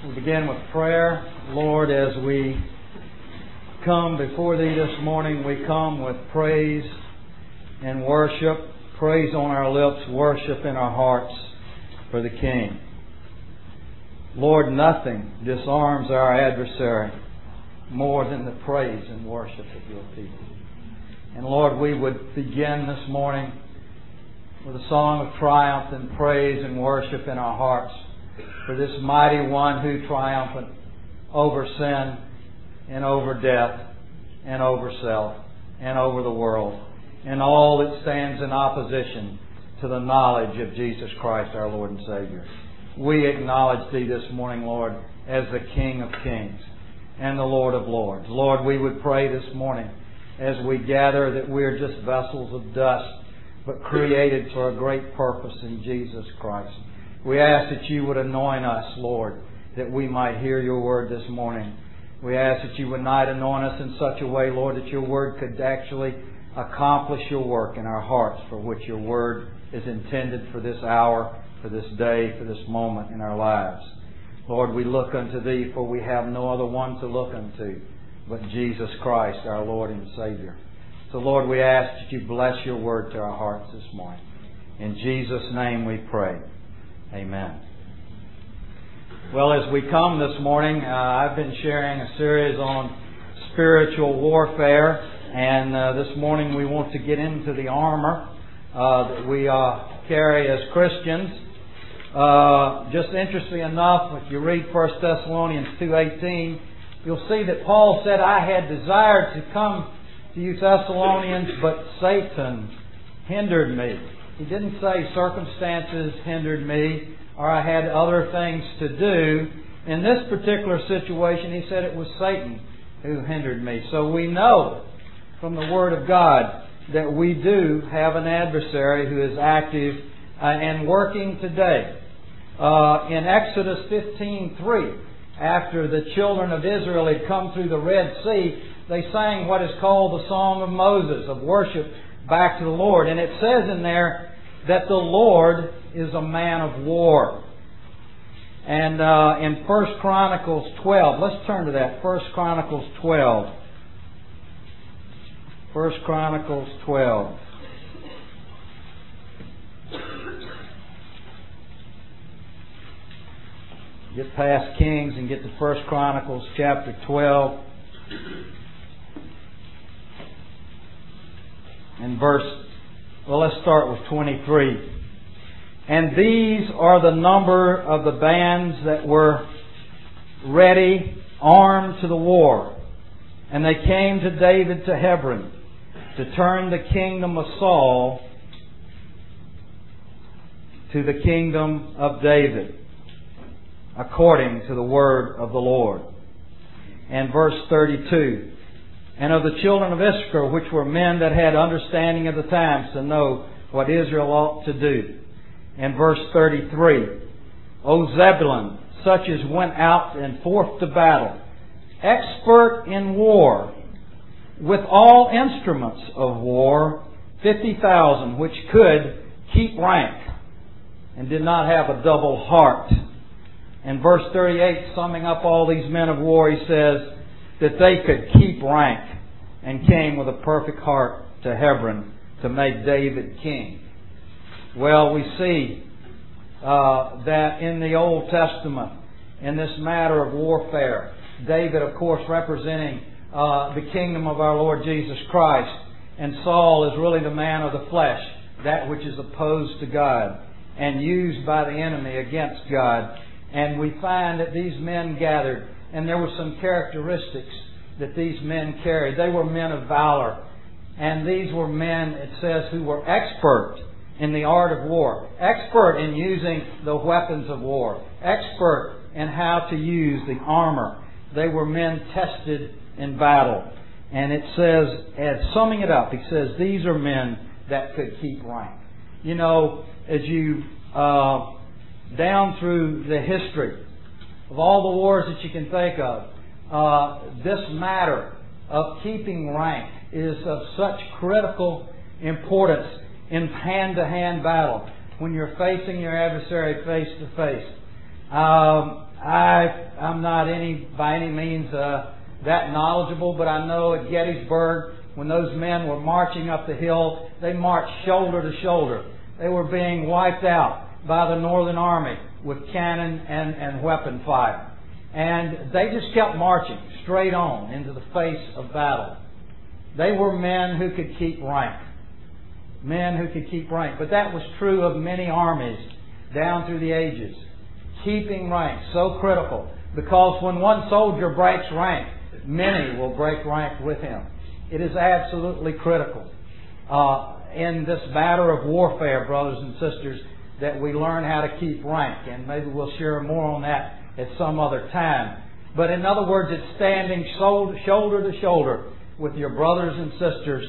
We begin with prayer. Lord, as we come before Thee this morning, we come with praise and worship. Praise on our lips, worship in our hearts for the King. Lord, nothing disarms our adversary more than the praise and worship of Your people. And Lord, we would begin this morning with a song of triumph and praise and worship in our hearts for this mighty one who triumphant over sin and over death and over self and over the world and all that stands in opposition to the knowledge of Jesus Christ our Lord and Savior. We acknowledge Thee this morning, Lord, as the King of Kings and the Lord of Lords. Lord, we would pray this morning as we gather that we are just vessels of dust, but created for a great purpose in Jesus Christ. We ask that You would anoint us, Lord, that we might hear Your word this morning. We ask that You would not anoint us in such a way, Lord, that Your word could actually accomplish Your work in our hearts, for which Your word is intended for this hour, for this day, for this moment in our lives. Lord, we look unto Thee, for we have no other one to look unto but Jesus Christ, our Lord and Savior. So, Lord, we ask that You bless Your word to our hearts this morning. In Jesus' name we pray. Amen. Well, as we come this morning, I've been sharing a series on spiritual warfare, and this morning we want to get into the armor that we carry as Christians. Just interestingly enough, if you read 1 Thessalonians 2:18, you'll see that Paul said, "I had desired to come to you Thessalonians, but Satan hindered me." He didn't say circumstances hindered me or I had other things to do. In this particular situation, he said it was Satan who hindered me. So we know from the Word of God that we do have an adversary who is active and working today. In Exodus 15:3, after the children of Israel had come through the Red Sea, they sang what is called the Song of Moses, of worship back to the Lord. And it says in there that the Lord is a man of war. And in 1 Chronicles 12, let's turn to that. 1 Chronicles 12. 1 Chronicles 12. Get past Kings and get to 1 Chronicles chapter 12. And let's start with 23. "And these are the number of the bands that were ready, armed to the war. And they came to David to Hebron to turn the kingdom of Saul to the kingdom of David, according to the word of the Lord." And verse 32. "And of the children of Issachar, which were men that had understanding of the times to know what Israel ought to do." And verse 33. "O Zebulun, such as went out and forth to battle, expert in war, with all instruments of war, 50,000, which could keep rank, and did not have a double heart." And verse 38, summing up all these men of war, he says that they could keep rank and came with a perfect heart to Hebron to make David king. Well, we see that in the Old Testament, in this matter of warfare, David, of course, representing the kingdom of our Lord Jesus Christ, and Saul is really the man of the flesh, that which is opposed to God and used by the enemy against God. And we find that these men gathered, and there were some characteristics that these men carried. They were men of valor. And these were men, it says, who were expert in the art of war. Expert in using the weapons of war. Expert in how to use the armor. They were men tested in battle. And it says, as summing it up, he says, these are men that could keep rank. You know, as you down through the history of all the wars that you can think of, this matter of keeping rank is of such critical importance in hand-to-hand battle when you're facing your adversary face to face. I'm not by any means that knowledgeable, but I know at Gettysburg, when those men were marching up the hill, they marched shoulder to shoulder. They were being wiped out by the Northern Army with cannon and weapon fire. And they just kept marching straight on into the face of battle. They were men who could keep rank. Men who could keep rank. But that was true of many armies down through the ages. Keeping rank, so critical. Because when one soldier breaks rank, many will break rank with him. It is absolutely critical in this matter of warfare, brothers and sisters, that we learn how to keep rank. And maybe we'll share more on that at some other time. But in other words, it's standing shoulder to shoulder with your brothers and sisters,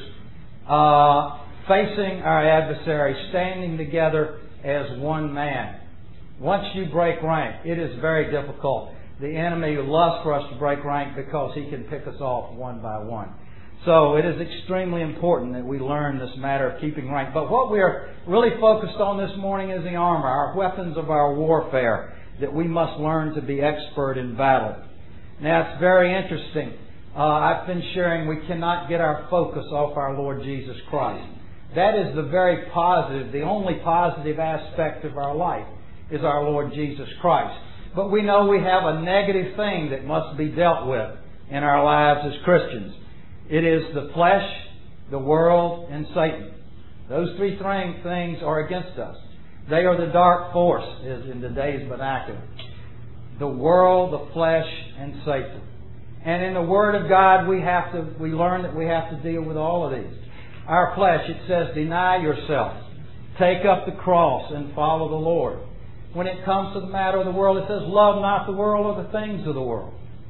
facing our adversary, standing together as one man. Once you break rank, it is very difficult. The enemy loves for us to break rank because he can pick us off one by one. So it is extremely important that we learn this matter of keeping rank. But what we are really focused on this morning is the armor, our weapons of our warfare, that we must learn to be expert in battle. Now, it's very interesting. I've been sharing we cannot get our focus off our Lord Jesus Christ. That is the very positive, the only positive aspect of our life is our Lord Jesus Christ. But we know we have a negative thing that must be dealt with in our lives as Christians. It is the flesh, the world, and Satan. Those three things are against us. They are the dark force, is in today's vernacular. The world, the flesh, and Satan. And in the Word of God, we learn that we have to deal with all of these. Our flesh, it says, deny yourself. Take up the cross and follow the Lord. When it comes to the matter of the world, it says, love not the world or the things of the world.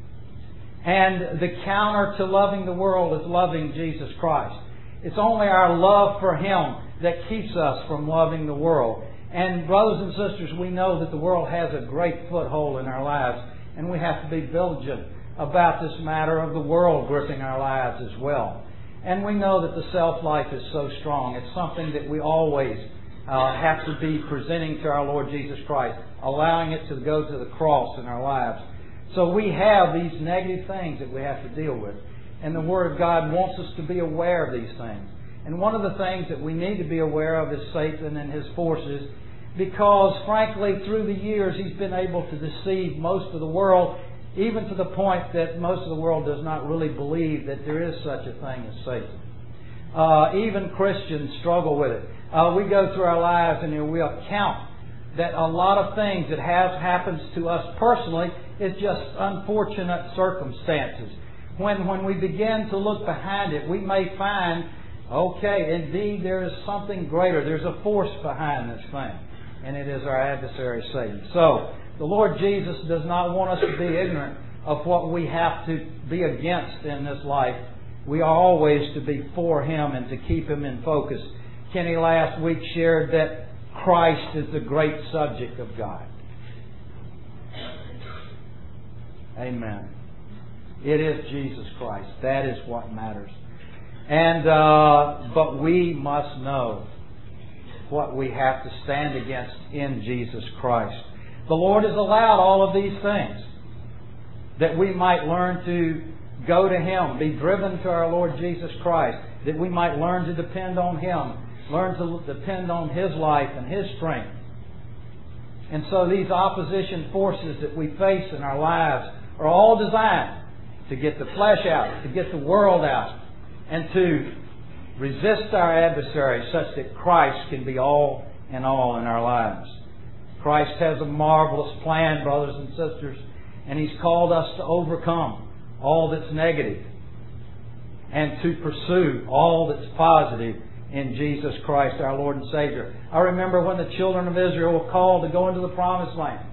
And the counter to loving the world is loving Jesus Christ. It's only our love for Him that keeps us from loving the world. And brothers and sisters, we know that the world has a great foothold in our lives, and we have to be vigilant about this matter of the world gripping our lives as well. And we know that the self-life is so strong. It's something that we always have to be presenting to our Lord Jesus Christ, allowing it to go to the cross in our lives. So we have these negative things that we have to deal with. And the Word of God wants us to be aware of these things. And one of the things that we need to be aware of is Satan and his forces, because frankly, through the years, he's been able to deceive most of the world, even to the point that most of the world does not really believe that there is such a thing as Satan. Even Christians struggle with it. We go through our lives and we'll count that a lot of things that happens to us personally is just unfortunate circumstances. When we begin to look behind it, we may find, okay, indeed there is something greater. There's a force behind this thing, and it is our adversary Satan. So, the Lord Jesus does not want us to be ignorant of what we have to be against in this life. We are always to be for Him and to keep Him in focus. Kenny last week shared that Christ is the great subject of God. Amen. It is Jesus Christ. That is what matters. And but we must know what we have to stand against in Jesus Christ. The Lord has allowed all of these things that we might learn to go to Him, be driven to our Lord Jesus Christ, that we might learn to depend on Him, learn to depend on His life and His strength. And so these opposition forces that we face in our lives are all designed to get the flesh out, to get the world out, and to resist our adversary such that Christ can be all in all in our lives. Christ has a marvelous plan, brothers and sisters, and He's called us to overcome all that's negative and to pursue all that's positive in Jesus Christ, our Lord and Savior. I remember when the children of Israel were called to go into the Promised Land.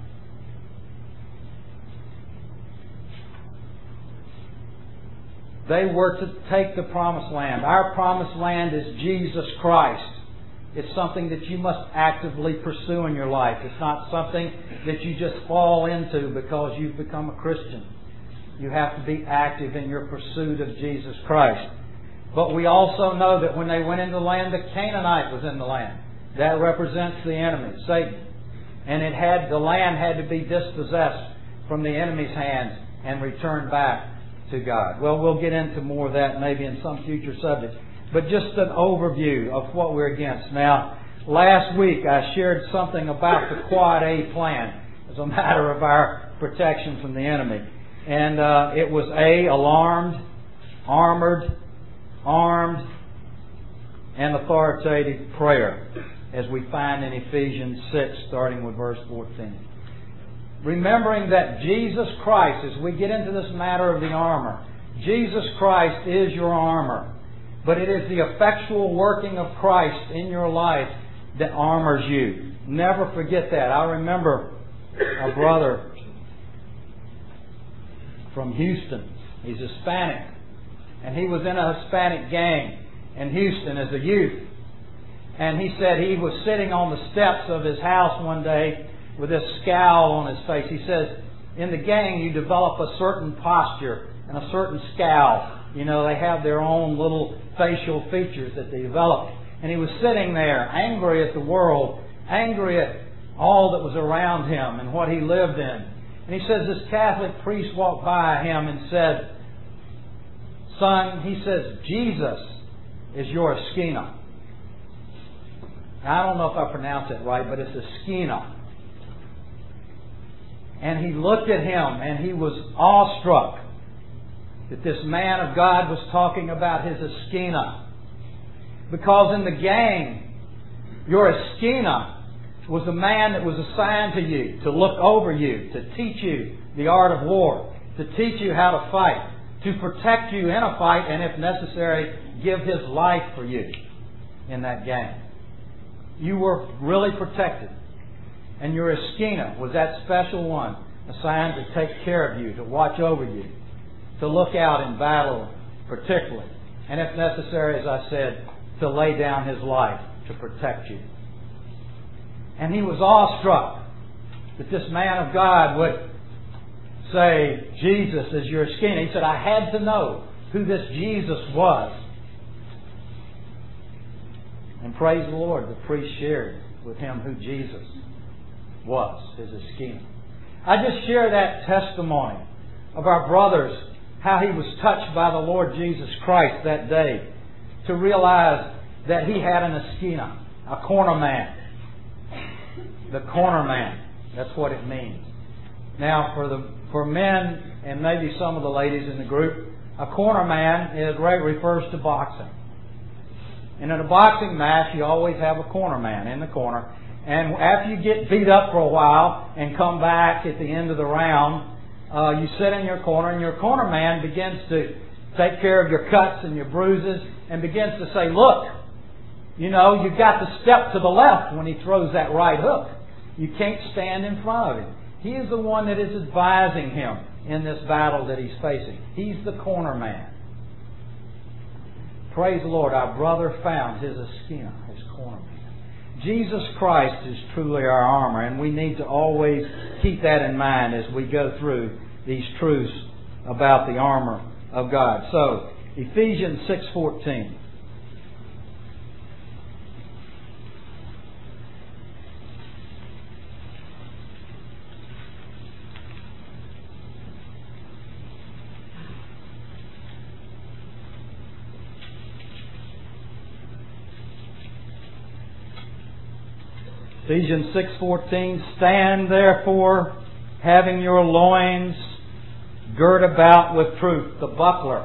They were to take the Promised Land. Our Promised Land is Jesus Christ. It's something that you must actively pursue in your life. It's not something that you just fall into because you've become a Christian. You have to be active in your pursuit of Jesus Christ. But we also know that when they went into the land, the Canaanite was in the land. That represents the enemy, Satan. And the land had to be dispossessed from the enemy's hands and return back to God. Well, we'll get into more of that maybe in some future subject. But just an overview of what we're against. Now, last week I shared something about the Quad A plan as a matter of our protection from the enemy. And it was A, alarmed, armored, armed, and authoritative prayer, as we find in Ephesians 6, starting with verse 14. Remembering that Jesus Christ, as we get into this matter of the armor, Jesus Christ is your armor. But it is the effectual working of Christ in your life that armors you. Never forget that. I remember a brother from Houston. He's Hispanic. And he was in a Hispanic gang in Houston as a youth. And he said he was sitting on the steps of his house one day with this scowl on his face. He says, in the gang you develop a certain posture and a certain scowl. You know, they have their own little facial features that they develop. And he was sitting there, angry at the world, angry at all that was around him and what he lived in. And he says this Catholic priest walked by him and said, son, he says, Jesus is your Esquina. Now, I don't know if I pronounced it right, but it's Esquina. And he looked at him and he was awestruck that this man of God was talking about his Esquina. Because in the gang, your Esquina was the man that was assigned to you to look over you, to teach you the art of war, to teach you how to fight, to protect you in a fight, and if necessary, give his life for you in that gang. You were really protected. And your Esquina was that special one assigned to take care of you, to watch over you, to look out in battle particularly, and if necessary, as I said, to lay down his life to protect you. And he was awestruck that this man of God would say, Jesus is your Esquina. He said, I had to know who this Jesus was. And praise the Lord, the priest shared with him who Jesus was, his Esquina. I just share that testimony of our brothers, how he was touched by the Lord Jesus Christ that day to realize that he had an Esquina, a corner man. The corner man. That's what it means. Now, for men and maybe some of the ladies in the group, a corner man refers to boxing. And in a boxing match, you always have a corner man in the corner. And after you get beat up for a while and come back at the end of the round, you sit in your corner and your corner man begins to take care of your cuts and your bruises and begins to say, look, you know, you've got to step to the left when he throws that right hook. You can't stand in front of him. He is the one that is advising him in this battle that he's facing. He's the corner man. Praise the Lord, our brother found his Esquina, his corner man. Jesus Christ is truly our armor, and we need to always keep that in mind as we go through these truths about the armor of God. So, Ephesians 6:14. Ephesians 6:14, stand therefore, having your loins girt about with truth. The buckler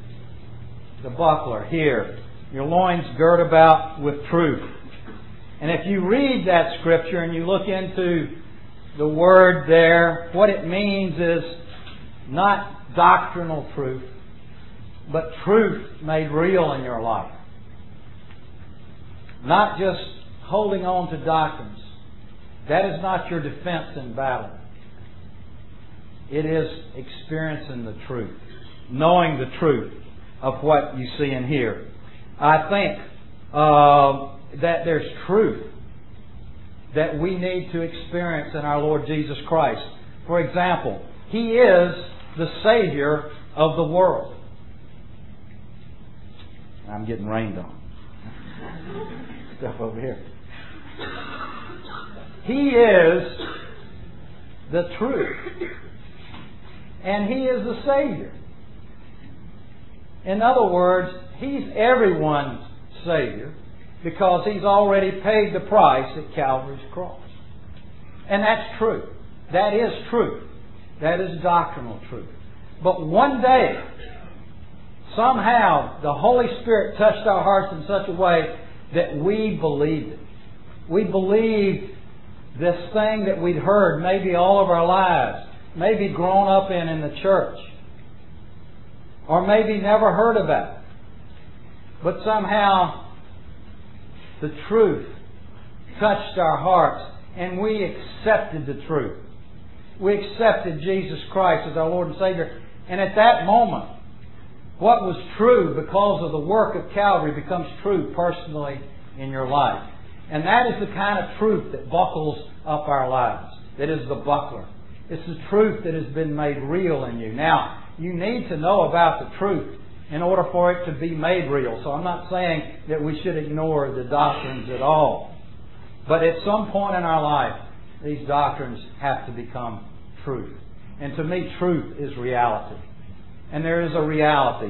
here. Your loins girt about with truth. And if you read that scripture and you look into the word there, what it means is not doctrinal truth, but truth made real in your life. Not just holding on to doctrines. That is not your defense in battle. It is experiencing the truth, knowing the truth of what you see and hear. I think that there's truth that we need to experience in our Lord Jesus Christ. For example, He is the Savior of the world. I'm getting rained on. Stuff over here. He is the truth. and He is the Savior. In other words, He's everyone's Savior because He's already paid the price at Calvary's cross. And that's true. That is truth. That is doctrinal truth. But one day, somehow, the Holy Spirit touched our hearts in such a way that we believed it. We believed this thing that we'd heard maybe all of our lives, maybe grown up in the church, or maybe never heard about. But somehow, the truth touched our hearts and we accepted the truth. We accepted Jesus Christ as our Lord and Savior. And at that moment, what was true because of the work of Calvary becomes true personally in your life. And that is the kind of truth that buckles up our lives. That is the buckler. It's the truth that has been made real in you. Now, you need to know about the truth in order for it to be made real. So I'm not saying that we should ignore the doctrines at all. But at some point in our life, these doctrines have to become truth. And to me, truth is reality. And there is a reality.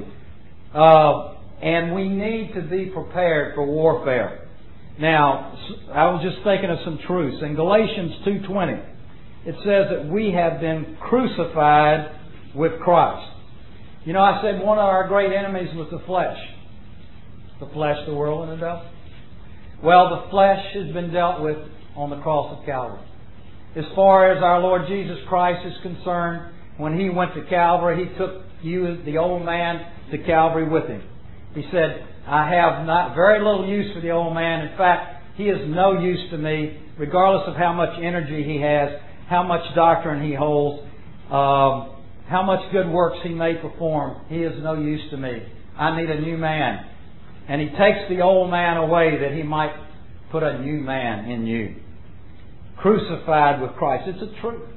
And we need to be prepared for warfare. Now, I was just thinking of some truths. In Galatians 2:20, it says that we have been crucified with Christ. You know, I said one of our great enemies was the flesh. The flesh, the world, and the devil. Well, the flesh has been dealt with on the cross of Calvary. As far as our Lord Jesus Christ is concerned, when He went to Calvary, He took you, the old man, to Calvary with Him. He said, I have not very little use for the old man. In fact, he is no use to me, regardless of how much energy he has, how much doctrine he holds, how much good works he may perform. He is no use to me. I need a new man. And He takes the old man away that He might put a new man in you. Crucified with Christ. It's a truth.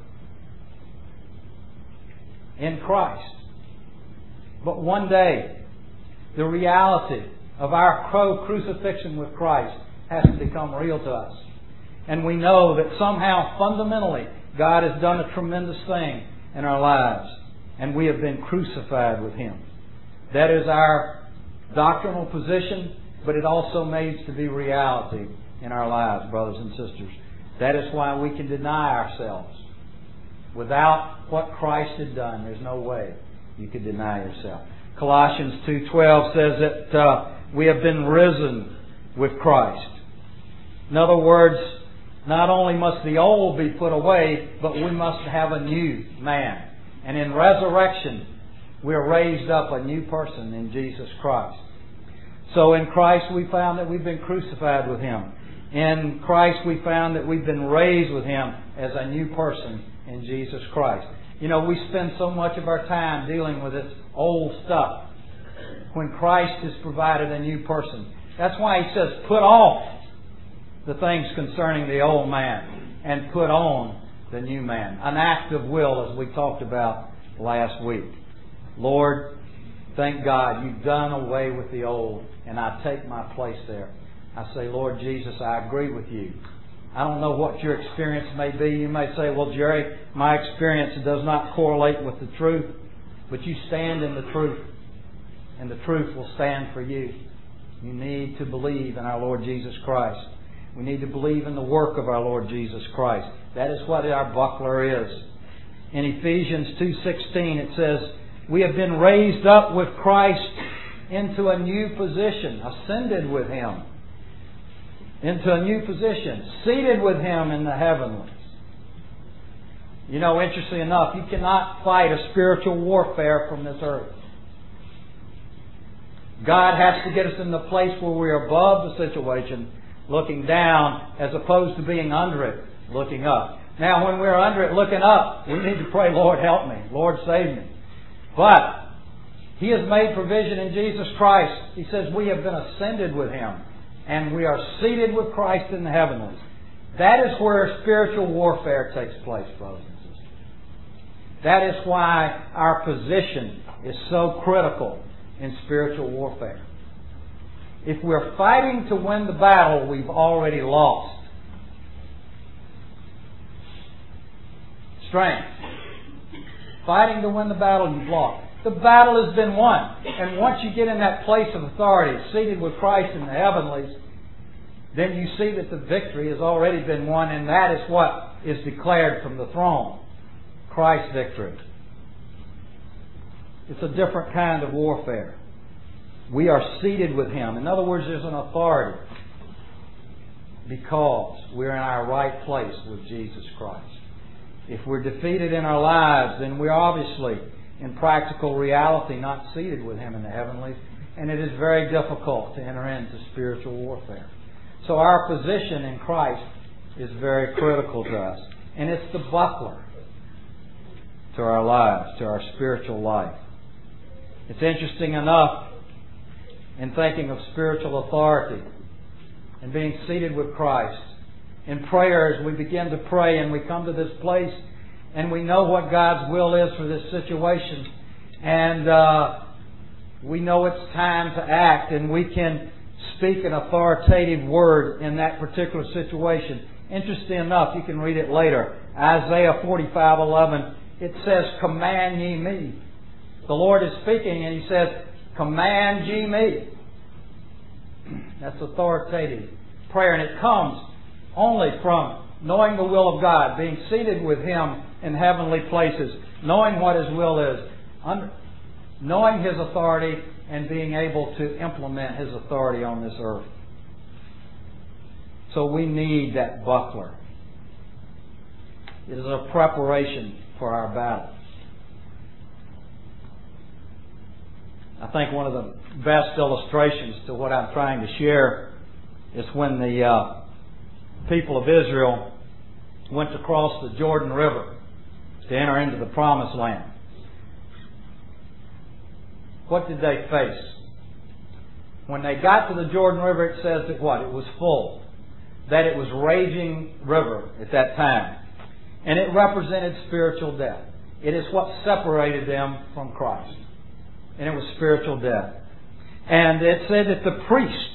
In Christ. But one day, the reality of our crucifixion with Christ has to become real to us. And we know that somehow, fundamentally, God has done a tremendous thing in our lives. And we have been crucified with Him. That is our doctrinal position, but it also needs to be reality in our lives, brothers and sisters. That is why we can deny ourselves. Without what Christ had done, there's no way you could deny yourself. Colossians 2:12 says that we have been risen with Christ. In other words, not only must the old be put away, but we must have a new man. And in resurrection, we are raised up a new person in Jesus Christ. So in Christ we found that we've been crucified with Him. In Christ we found that we've been raised with Him as a new person in Jesus Christ. You know, we spend so much of our time dealing with this old stuff when Christ has provided a new person. That's why He says, put off the things concerning the old man and put on the new man. An act of will, as we talked about last week. Lord, thank God You've done away with the old, and I take my place there. I say, Lord Jesus, I agree with You. I don't know what your experience may be. You may say, well, Jerry, my experience does not correlate with the truth. But you stand in the truth, and the truth will stand for you. You need to believe in our Lord Jesus Christ. We need to believe in the work of our Lord Jesus Christ. That is what our buckler is. In Ephesians 2:16 it says, we have been raised up with Christ into a new position, ascended with Him into a new position, seated with Him in the heavenlies. You know, interestingly enough, you cannot fight a spiritual warfare from this earth. God has to get us in the place where we're above the situation, looking down, as opposed to being under it, looking up. Now, when we're under it, looking up, we need to pray, Lord, help me. Lord, save me. But He has made provision in Jesus Christ. He says we have been ascended with Him, and we are seated with Christ in the heavenlies. That is where spiritual warfare takes place, brothers and sisters. That is why our position is so critical in spiritual warfare. If we're fighting to win the battle, we've already lost. Strength, fighting to win the battle you've lost. The battle has been won. And once you get in that place of authority, seated with Christ in the heavenlies, then you see that the victory has already been won, and that is what is declared from the throne. Christ's victory. It's a different kind of warfare. We are seated with Him. In other words, there's an authority because we're in our right place with Jesus Christ. If we're defeated in our lives, then we're obviously, in practical reality, not seated with Him in the heavenlies, and it is very difficult to enter into spiritual warfare. So our position in Christ is very critical to us, and it's the buckler to our lives, to our spiritual life. It's interesting enough, in thinking of spiritual authority and being seated with Christ, in prayer, as we begin to pray and we come to this place and we know what God's will is for this situation, and we know it's time to act, and we can speak an authoritative word in that particular situation. Interesting enough, you can read it later. Isaiah 45:11, it says, "Command ye me." The Lord is speaking and He says, "Command ye me." That's authoritative prayer, and it comes only from knowing the will of God, being seated with Him in heavenly places, knowing what His will is, knowing His authority, and being able to implement His authority on this earth. So we need that buckler. It is a preparation for our battle. I think one of the best illustrations to what I'm trying to share is when the people of Israel went to cross the Jordan River to enter into the Promised Land. What did they face? When they got to the Jordan River, it says that what? It was full. That it was raging river at that time. And it represented spiritual death. It is what separated them from Christ. And it was spiritual death. And it said that the priest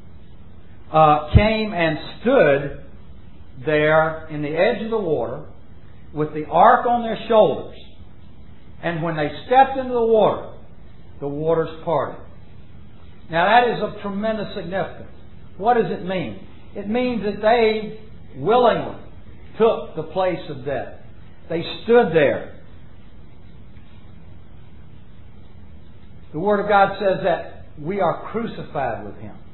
came and stood there in the edge of the water with the ark on their shoulders. And when they stepped into the waters parted. Now that is of tremendous significance. What does it mean? It means that they willingly took the place of death. They stood there. The Word of God says that we are crucified with Him.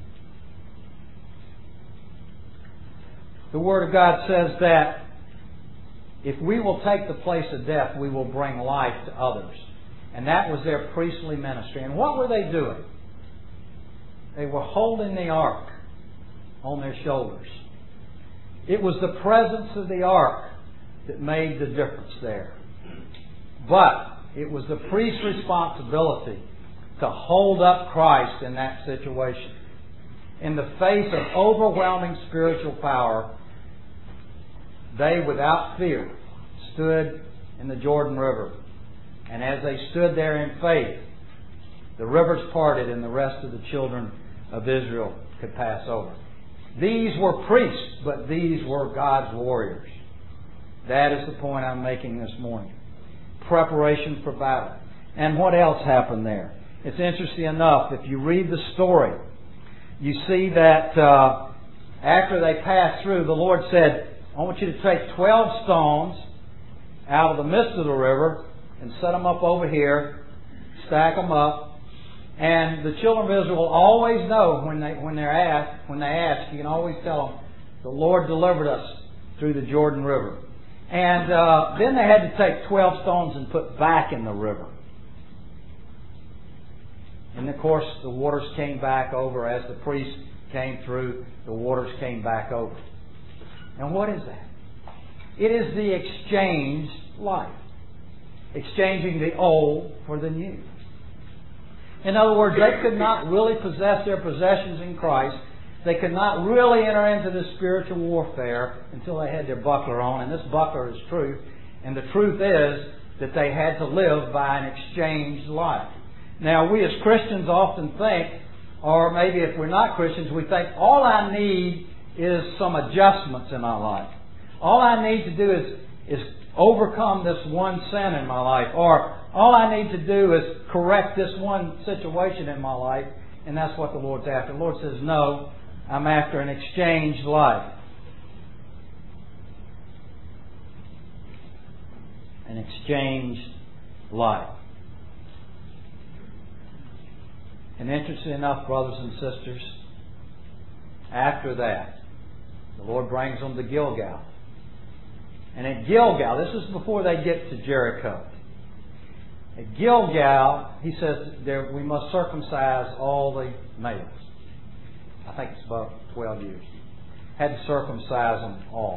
The Word of God says that if we will take the place of death, we will bring life to others. And that was their priestly ministry. And what were they doing? They were holding the ark on their shoulders. It was the presence of the ark that made the difference there. But it was the priest's responsibility to hold up Christ in that situation. In the face of overwhelming spiritual power, they, without fear, stood in the Jordan River. And as they stood there in faith, the rivers parted and the rest of the children of Israel could pass over. These were priests, but these were God's warriors. That is the point I'm making this morning. Preparation for battle. And what else happened there? It's interesting enough, if you read the story, you see that after they passed through, the Lord said, I want you to take 12 stones out of the midst of the river and set them up over here, stack them up. And the children of Israel always know when they ask, you can always tell them, the Lord delivered us through the Jordan River. And then they had to take 12 stones and put back in the river. And of course, the waters came back over. As the priest came through, the waters came back over. And what is that? It is the exchanged life. Exchanging the old for the new. In other words, they could not really possess their possessions in Christ. They could not really enter into this spiritual warfare until they had their buckler on. And this buckler is truth. And the truth is that they had to live by an exchanged life. Now, we as Christians often think, or maybe if we're not Christians, we think all I need is some adjustments in my life. All I need to do is overcome this one sin in my life, or all I need to do is correct this one situation in my life, and that's what the Lord's after. The Lord says, no, I'm after an exchanged life. An exchanged life. And interesting enough, brothers and sisters, after that, the Lord brings them to Gilgal. And at Gilgal, this is before they get to Jericho. At Gilgal, He says we must circumcise all the males. I think it's about 12 years. Had to circumcise them all.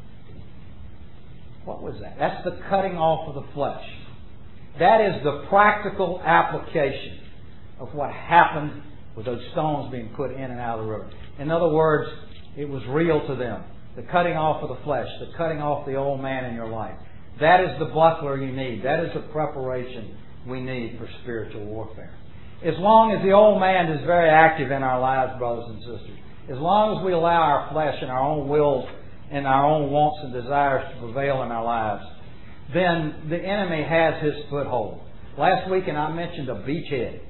What was that? That's the cutting off of the flesh. That is the practical application of what happened with those stones being put in and out of the river. In other words, it was real to them. The cutting off of the flesh, the cutting off the old man in your life. That is the buckler you need. That is the preparation we need for spiritual warfare. As long as the old man is very active in our lives, brothers and sisters, as long as we allow our flesh and our own wills and our own wants and desires to prevail in our lives, then the enemy has his foothold. Last week, and I mentioned a beachhead.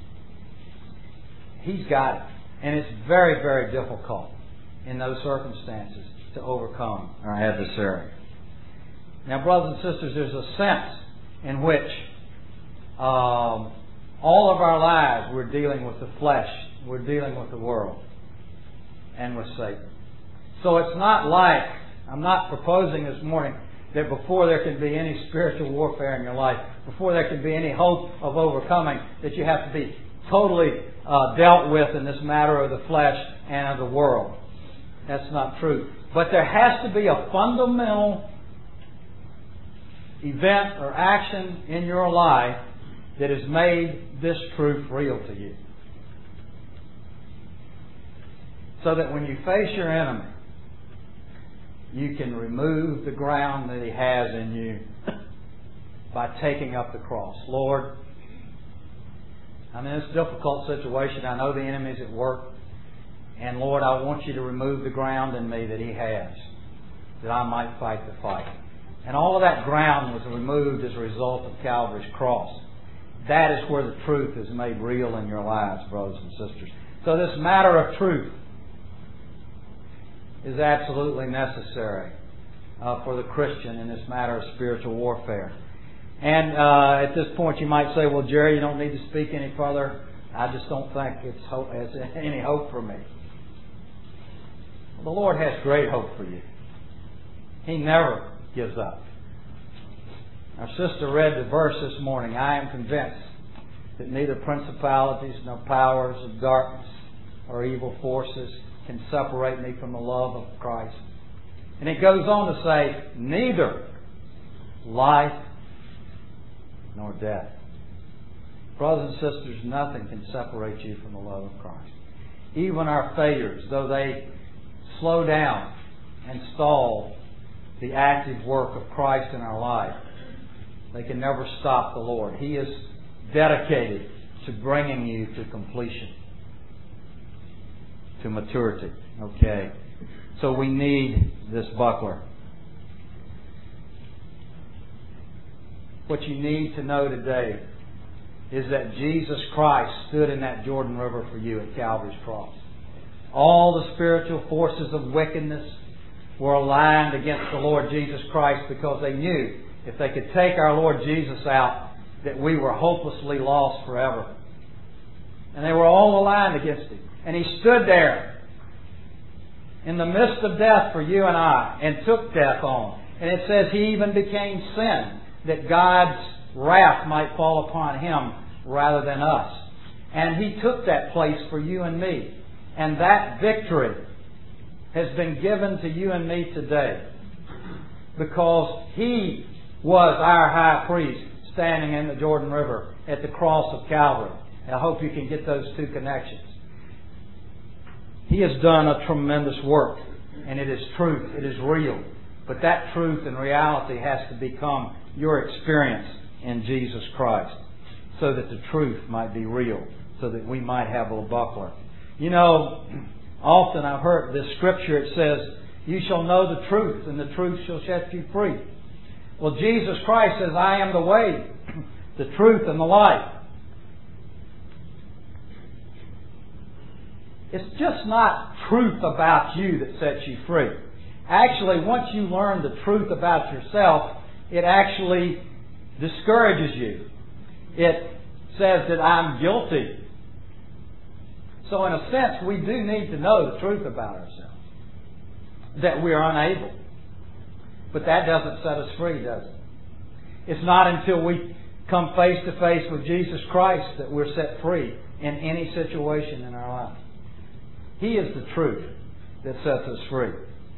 He's got it. And it's very, very difficult in those circumstances to overcome our adversary. Now, brothers and sisters, there's a sense in which all of our lives we're dealing with the flesh, we're dealing with the world, and with Satan. So it's not like, I'm not proposing this morning that before there can be any spiritual warfare in your life, before there can be any hope of overcoming, that you have to be totally dealt with in this matter of the flesh and of the world. That's not true. But there has to be a fundamental event or action in your life that has made this truth real to you. So that when you face your enemy, you can remove the ground that he has in you by taking up the cross. Lord, I'm in this difficult situation. I know the enemy's at work. And Lord, I want you to remove the ground in me that he has, that I might fight the fight. And all of that ground was removed as a result of Calvary's cross. That is where the truth is made real in your lives, brothers and sisters. So this matter of truth is absolutely necessary for the Christian in this matter of spiritual warfare. And at this point you might say, well, Jerry, you don't need to speak any further. I just don't think there's any hope for me. Well, the Lord has great hope for you. He never gives up. Our sister read the verse this morning. I am convinced that neither principalities nor powers of darkness or evil forces can separate me from the love of Christ. And it goes on to say, neither life nor death. Brothers and sisters, nothing can separate you from the love of Christ. Even our failures, though they slow down and stall the active work of Christ in our life, they can never stop the Lord. He is dedicated to bringing you to completion, to maturity. Okay. So we need this buckler. What you need to know today is that Jesus Christ stood in that Jordan River for you at Calvary's cross. All the spiritual forces of wickedness were aligned against the Lord Jesus Christ because they knew if they could take our Lord Jesus out, that we were hopelessly lost forever. And they were all aligned against Him. And He stood there in the midst of death for you and I and took death on. And it says He even became sin that God's wrath might fall upon Him rather than us. And He took that place for you and me. And that victory has been given to you and me today because He was our high priest standing in the Jordan River at the cross of Calvary. I hope you can get those two connections. He has done a tremendous work, and it is truth, it is real. But that truth and reality has to become your experience in Jesus Christ so that the truth might be real, so that we might have a buckler. You know, often I've heard this scripture, it says, you shall know the truth, and the truth shall set you free. Well, Jesus Christ says, I am the way, the truth, and the life. It's just not truth about you that sets you free. Actually, once you learn the truth about yourself, it actually discourages you. It says that I'm guilty. So in a sense, we do need to know the truth about ourselves. That we are unable. But that doesn't set us free, does it? It's not until we come face to face with Jesus Christ that we're set free in any situation in our life. He is the truth that sets us free.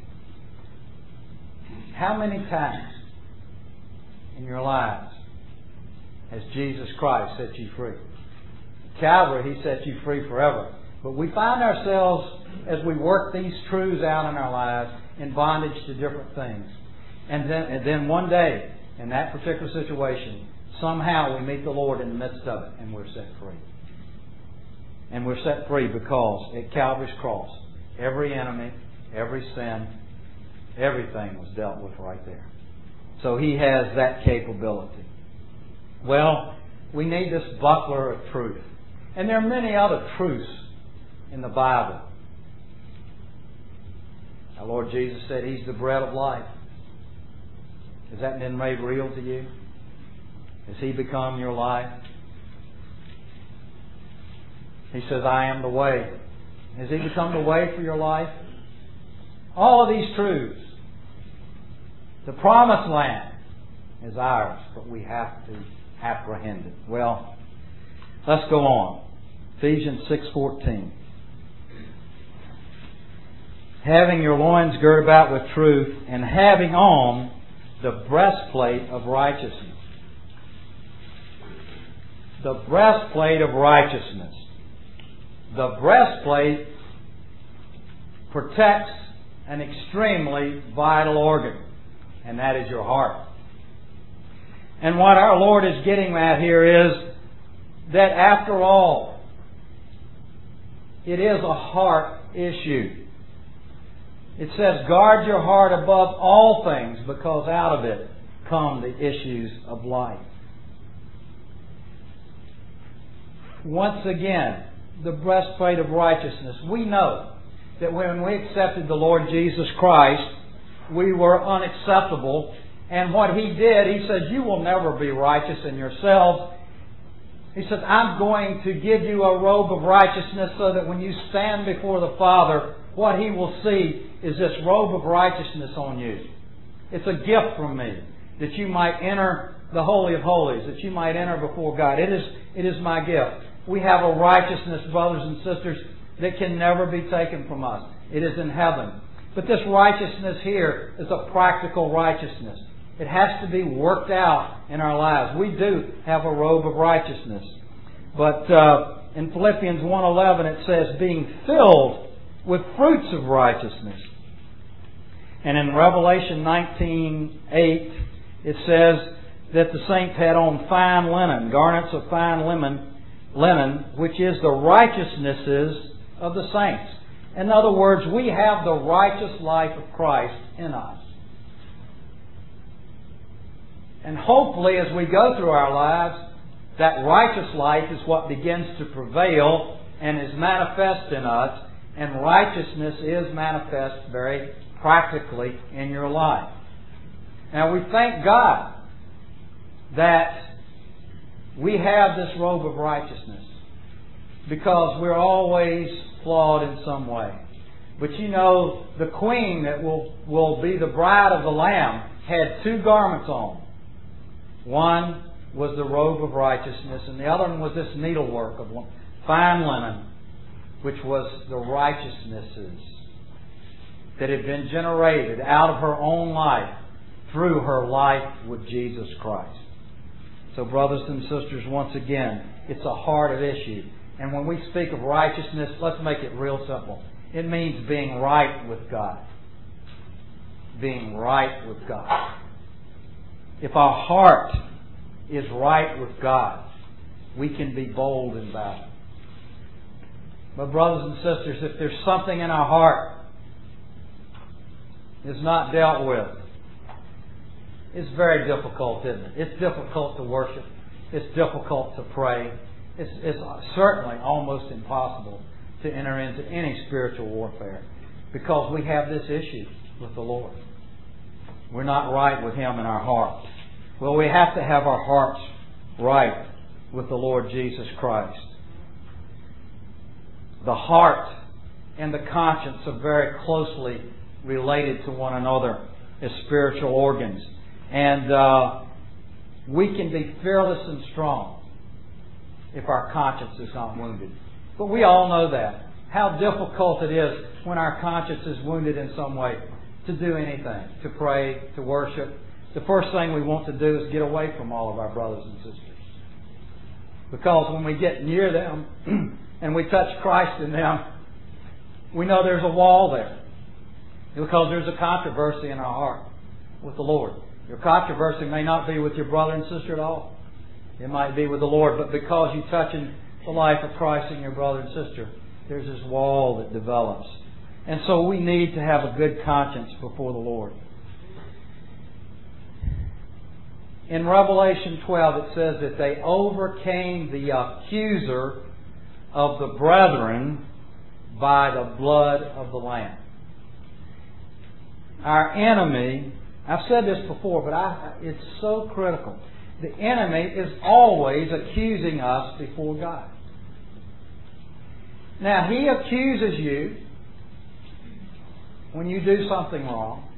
How many times in your lives has Jesus Christ set you free? At Calvary, He set you free forever. But we find ourselves, as we work these truths out in our lives, in bondage to different things. And then one day, in that particular situation, somehow we meet the Lord in the midst of it, and we're set free. And we're set free because at Calvary's cross, every enemy, every sin, everything was dealt with right there. So He has that capability. Well, we need this buckler of truth. And there are many other truths in the Bible. Our Lord Jesus said He's the bread of life. Has that been made real to you? Has He become your life? He says, I am the way. Has He become the way for your life? All of these truths. The promised land is ours, but we have to apprehend it. Well, let's go on. Ephesians 6:14. Having your loins girt about with truth, and having on the breastplate of righteousness. The breastplate of righteousness. The breastplate protects an extremely vital organ, and that is your heart. And what our Lord is getting at here is that after all, it is a heart issue. It says, guard your heart above all things, because out of it come the issues of life. Once again, the breastplate of righteousness. We know that when we accepted the Lord Jesus Christ, we were unacceptable. And what He did, He said, you will never be righteous in yourselves. He said, I'm going to give you a robe of righteousness so that when you stand before the Father, what He will see is this robe of righteousness on you. It's a gift from me that you might enter the Holy of Holies, that you might enter before God. It is my gift. We have a righteousness, brothers and sisters, that can never be taken from us. It is in heaven. But this righteousness here is a practical righteousness. It has to be worked out in our lives. We do have a robe of righteousness. But in Philippians 1:11 it says, being filled with fruits of righteousness. And in Revelation 19:8 it says that the saints had on fine linen, garments of fine linen, which is the righteousnesses of the saints. In other words, we have the righteous life of Christ in us. And hopefully as we go through our lives, that righteous life is what begins to prevail and is manifest in us. And righteousness is manifest very practically in your life. Now we thank God that we have this robe of righteousness, because we're always flawed in some way. But you know, the queen that will be the bride of the Lamb had two garments on. One was the robe of righteousness, and the other one was this needlework of fine linen, which was the righteousnesses that had been generated out of her own life through her life with Jesus Christ. So brothers and sisters, once again, it's a heart issue. And when we speak of righteousness, let's make it real simple. It means being right with God. Being right with God. If our heart is right with God, we can be bold in battle. But brothers and sisters, if there's something in our heart that's not dealt with, It's very difficult, isn't it? It's difficult to worship. It's difficult to pray. It's certainly almost impossible to enter into any spiritual warfare because we have this issue with the Lord. We're not right with Him in our hearts. Well, we have to have our hearts right with the Lord Jesus Christ. The heart and the conscience are very closely related to one another as spiritual organs. And we can be fearless and strong if our conscience is not wounded. But we all know that. How difficult it is when our conscience is wounded in some way to do anything, to pray, to worship. The first thing we want to do is get away from all of our brothers and sisters. Because when we get near them and we touch Christ in them, we know there's a wall there. Because there's a controversy in our heart with the Lord. Your controversy may not be with your brother and sister at all. It might be with the Lord. But because you touch in the life of Christ in your brother and sister, there's this wall that develops. And so we need to have a good conscience before the Lord. In Revelation 12 it says that they overcame the accuser of the brethren by the blood of the Lamb. Our enemy, I've said this before, but it's so critical. The enemy is always accusing us before God. Now, he accuses you when you do something wrong.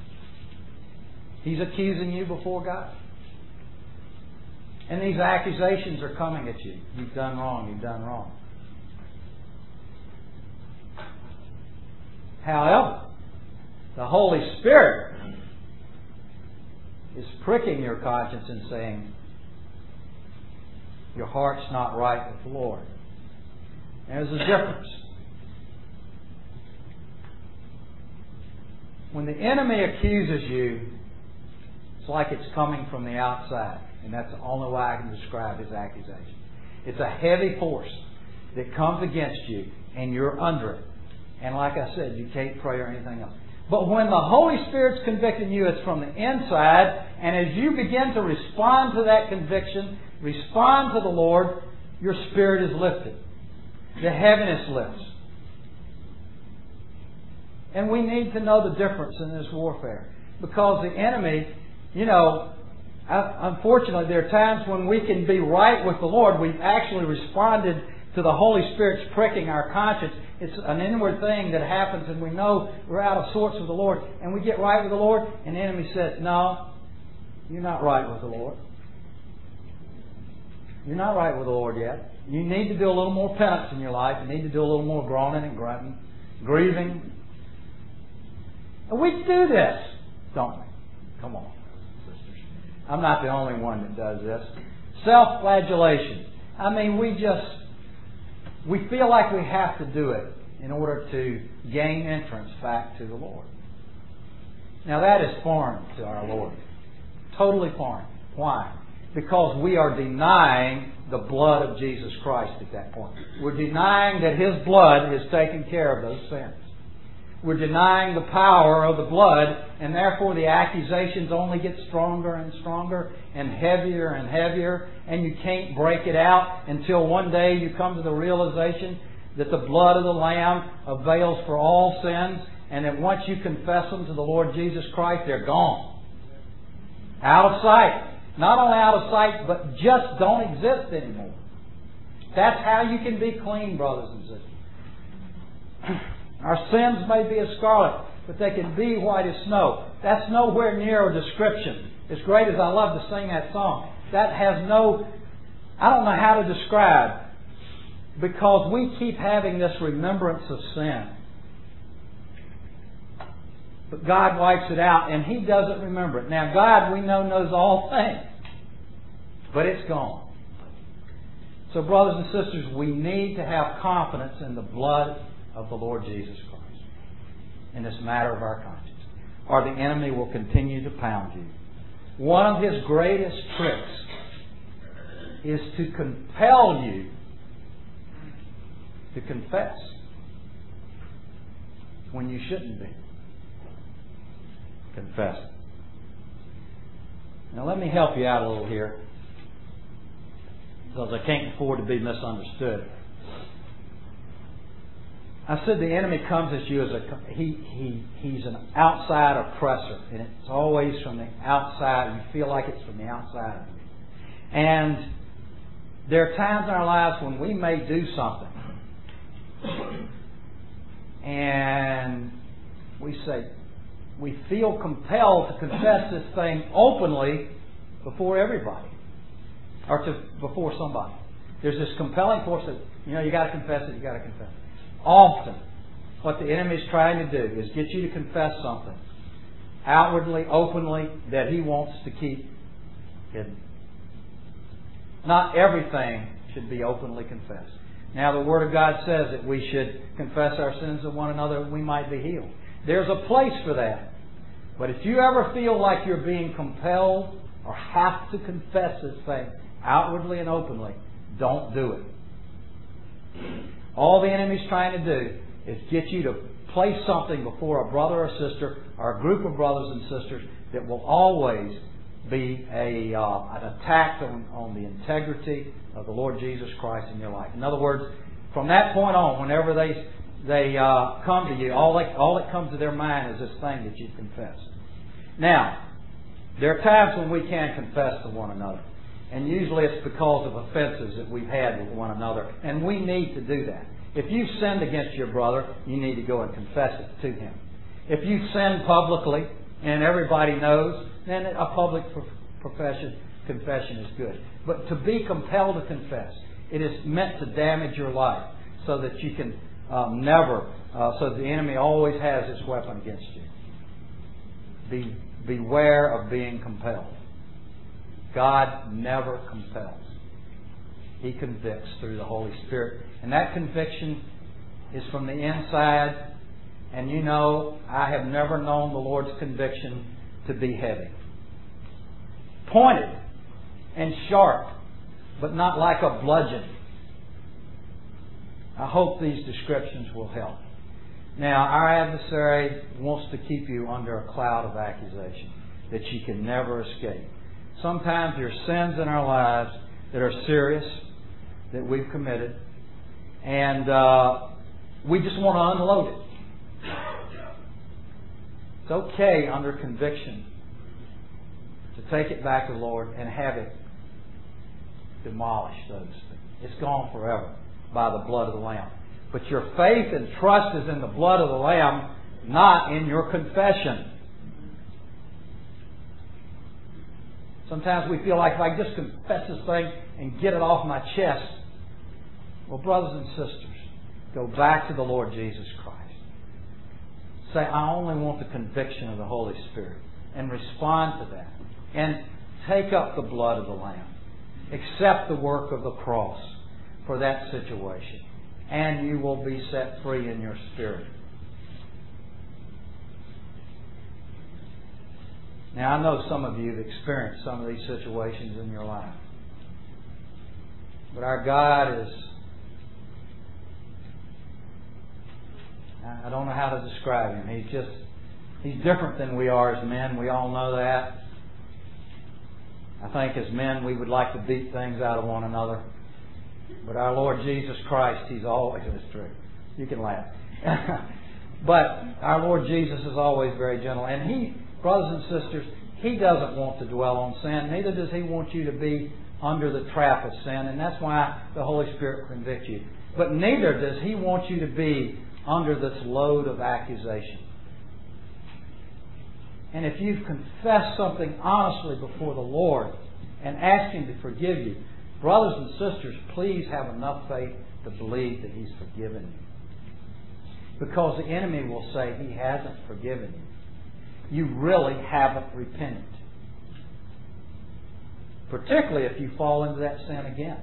He's accusing you before God. And these accusations are coming at you. You've done wrong, you've done wrong. However, the Holy Spirit is pricking your conscience and saying, your heart's not right with the Lord. There's a difference. When the enemy accuses you, it's like it's coming from the outside. And that's the only way I can describe his accusation. It's a heavy force that comes against you, and you're under it. And like I said, you can't pray or anything else. But when the Holy Spirit's convicting you, it's from the inside. And as you begin to respond to that conviction, respond to the Lord, your spirit is lifted. The heaviness lifts. And we need to know the difference in this warfare. Because the enemy, unfortunately, there are times when we can be right with the Lord. We've actually responded to the Holy Spirit's pricking our conscience. It's an inward thing that happens, and we know we're out of sorts with the Lord. And we get right with the Lord, and the enemy says, no, you're not right with the Lord. You're not right with the Lord yet. You need to do a little more penance in your life. You need to do a little more groaning and grunting, grieving. And we do this, don't we? Come on, sisters. I'm not the only one that does this. Self-flagellation. I mean, we feel like we have to do it in order to gain entrance back to the Lord. Now that is foreign to our Lord. Totally foreign. Why? Because we are denying the blood of Jesus Christ at that point. We're denying that His blood has taken care of those sins. We're denying the power of the blood, and therefore the accusations only get stronger and stronger and heavier, and you can't break it out until one day you come to the realization that the blood of the Lamb avails for all sins, and that once you confess them to the Lord Jesus Christ, they're gone. Out of sight. Not only out of sight, but just don't exist anymore. That's how you can be clean, brothers and sisters. Our sins may be as scarlet, but they can be white as snow. That's nowhere near a description. As great as I love to sing that song, that has I don't know how to describe, because we keep having this remembrance of sin. But God wipes it out, and He doesn't remember it. Now, God, we know, knows all things, but it's gone. So, brothers and sisters, we need to have confidence in the blood of the Lord Jesus Christ in this matter of our conscience, or the enemy will continue to pound you. One of his greatest tricks is to compel you to confess when you shouldn't be. Confess. Now let me help you out a little here, because I can't afford to be misunderstood. I said the enemy comes at you as he's an outside oppressor, and it's always from the outside. You feel like it's from the outside of you. And there are times in our lives when we may do something, and we say, we feel compelled to confess this thing openly before everybody, or before somebody. There's this compelling force that, you got to confess it, you got to confess it. Often, what the enemy is trying to do is get you to confess something outwardly, openly, that he wants to keep hidden. Not everything should be openly confessed. Now, the Word of God says that we should confess our sins to one another and we might be healed. There's a place for that. But if you ever feel like you're being compelled or have to confess this thing outwardly and openly, don't do it. All the enemy's trying to do is get you to place something before a brother or sister or a group of brothers and sisters that will always be an attack on the integrity of the Lord Jesus Christ in your life. In other words, from that point on, whenever they come to you, all that comes to their mind is this thing that you've confessed. Now, there are times when we can confess to one another. And usually it's because of offenses that we've had with one another. And we need to do that. If you've sinned against your brother, you need to go and confess it to him. If you've sinned publicly and everybody knows, then a public confession is good. But to be compelled to confess, it is meant to damage your life so that you can so the enemy always has this weapon against you. Beware of being compelled. God never compels. He convicts through the Holy Spirit. And that conviction is from the inside. And I have never known the Lord's conviction to be heavy. Pointed and sharp, but not like a bludgeon. I hope these descriptions will help. Now, our adversary wants to keep you under a cloud of accusation that you can never escape. Sometimes there are sins in our lives that are serious, that we've committed, and we just want to unload it. It's okay under conviction to take it back to the Lord and have it demolished, so to speak. It's gone forever by the blood of the Lamb. But your faith and trust is in the blood of the Lamb, not in your confession. Sometimes we feel like if I just confess this thing and get it off my chest. Well, brothers and sisters, go back to the Lord Jesus Christ. Say, I only want the conviction of the Holy Spirit. And respond to that. And take up the blood of the Lamb. Accept the work of the cross for that situation. And you will be set free in your spirit. Now, I know some of you have experienced some of these situations in your life. But our God is... I don't know how to describe Him. He's different than we are as men. We all know that. I think as men we would like to beat things out of one another. But our Lord Jesus Christ, He's always... It's true. You can laugh. But our Lord Jesus is always very gentle. And He, brothers and sisters, He doesn't want to dwell on sin. Neither does He want you to be under the trap of sin. And that's why the Holy Spirit convicts you. But neither does He want you to be under this load of accusation. And if you've confessed something honestly before the Lord and asked Him to forgive you, brothers and sisters, please have enough faith to believe that He's forgiven you. Because the enemy will say He hasn't forgiven you. You really haven't repented. Particularly if you fall into that sin again.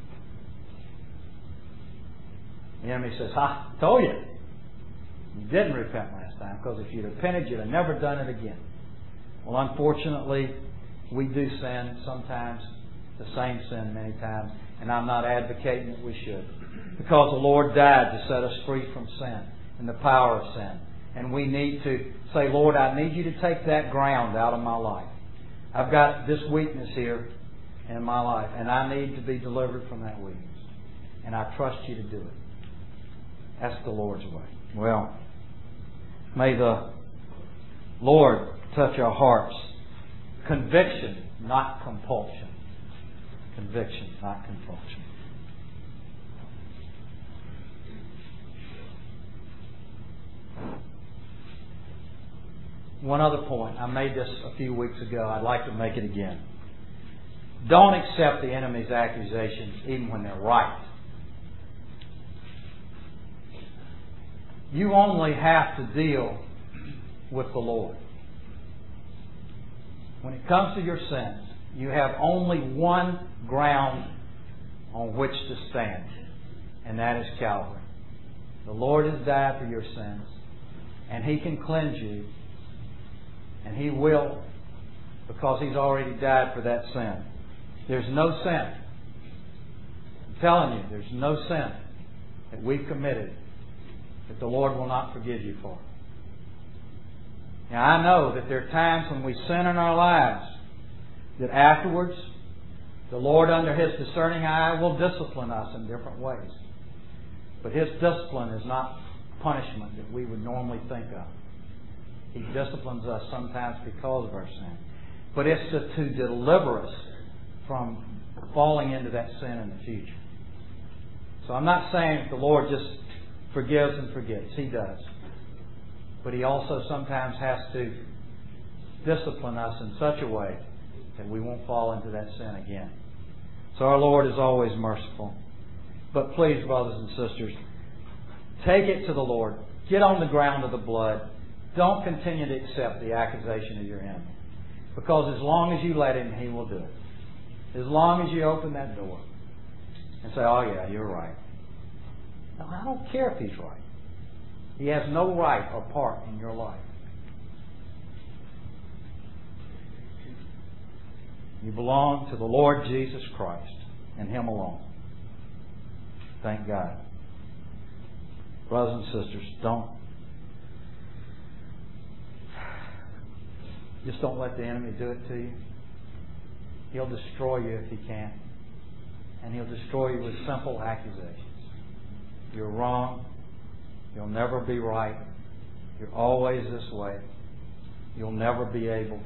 The enemy says, I told you. You didn't repent last time, because if you'd repented, you'd have never done it again. Well, unfortunately, we do sin sometimes, the same sin many times, and I'm not advocating that we should. Because the Lord died to set us free from sin and the power of sin. And we need to say, Lord, I need you to take that ground out of my life. I've got this weakness here in my life, and I need to be delivered from that weakness. And I trust you to do it. That's the Lord's way. Well, may the Lord touch our hearts. Conviction, not compulsion. Conviction, not compulsion. One other point. I made this a few weeks ago. I'd like to make it again. Don't accept the enemy's accusations even when they're right. You only have to deal with the Lord. When it comes to your sins, you have only one ground on which to stand, and that is Calvary. The Lord has died for your sins, and He can cleanse you, and He will, because He's already died for that sin. There's no sin. I'm telling you, there's no sin that we've committed that the Lord will not forgive you for. Now, I know that there are times when we sin in our lives that afterwards the Lord, under His discerning eye, will discipline us in different ways. But His discipline is not punishment that we would normally think of. He disciplines us sometimes because of our sin. But it's to deliver us from falling into that sin in the future. So I'm not saying that the Lord just forgives and forgets. He does. But He also sometimes has to discipline us in such a way that we won't fall into that sin again. So our Lord is always merciful. But please, brothers and sisters, take it to the Lord. Get on the ground of the blood. Don't continue to accept the accusation of your enemy. Because as long as you let Him, He will do it. As long as you open that door and say, oh yeah, you're right. No, I don't care if He's right. He has no right or part in your life. You belong to the Lord Jesus Christ and Him alone. Thank God. Brothers and sisters, just don't let the enemy do it to you. He'll destroy you if he can. And he'll destroy you with simple accusations. You're wrong. You'll never be right. You're always this way. You'll never be able.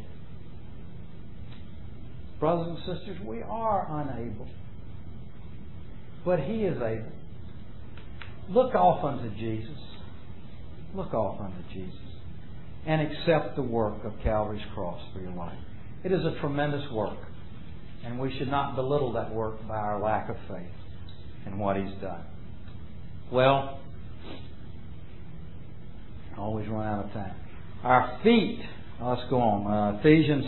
Brothers and sisters, we are unable. But He is able. Look off unto Jesus. Look off unto Jesus. And accept the work of Calvary's cross for your life. It is a tremendous work. And we should not belittle that work by our lack of faith in what He's done. Well, I always run out of time. Our feet, let's go on. Ephesians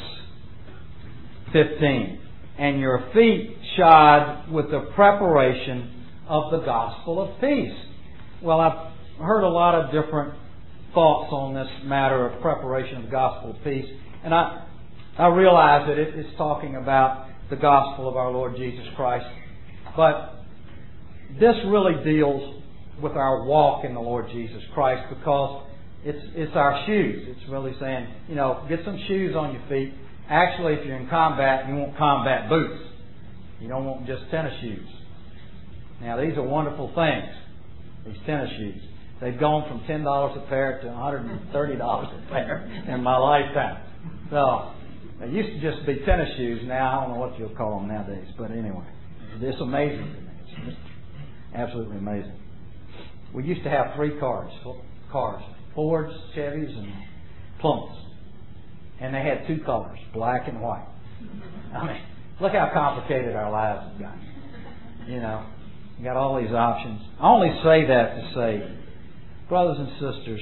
6:15. And your feet shod with the preparation of the gospel of peace. Well, I've heard a lot of different thoughts on this matter of preparation of the gospel of peace. And I realize that it's talking about the gospel of our Lord Jesus Christ. But this really deals with our walk in the Lord Jesus Christ, because it's our shoes. It's really saying, get some shoes on your feet. Actually, if you're in combat, you want combat boots. You don't want just tennis shoes. Now, these are wonderful things, these tennis shoes. They've gone from $10 a pair to $130 a pair in my lifetime. So, they used to just be tennis shoes. Now, I don't know what you'll call them nowadays. But anyway, it's amazing to me. It's just absolutely amazing. We used to have 3 cars. Fords, Chevys, and Plymouths. And they had 2 colors, black and white. I mean, look how complicated our lives have gotten. You got all these options. I only say that to say, brothers and sisters,